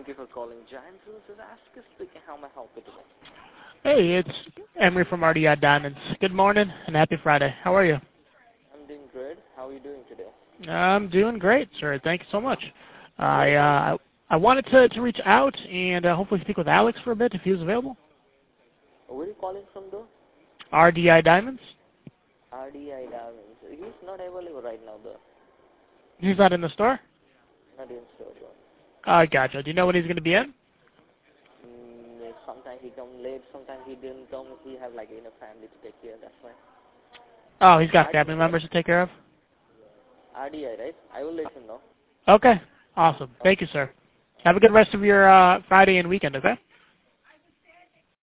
you for calling Giant Services. Ask us speaking. How may I help you today? Hey, it's Emery from RDI Diamonds. Good morning and happy Friday. How are you? I'm doing great. How are you doing today? I'm doing great, sir. Thank you so much. I wanted to reach out and hopefully speak with Alex for a bit if he was available. Where are you calling from, though? RDI Diamonds. RDI Diamonds. He's not available right now, though. He's not in the store? Not in store, though. Gotcha. Do you know when he's going to be in? Sometimes he come late. Sometimes he didn't come. He have like enough family to take care. That's why. Oh, he's got family members to take care of? RDI, right? I will let him know. Okay. Awesome. Thank you, sir. Have a good rest of your Friday and weekend, okay?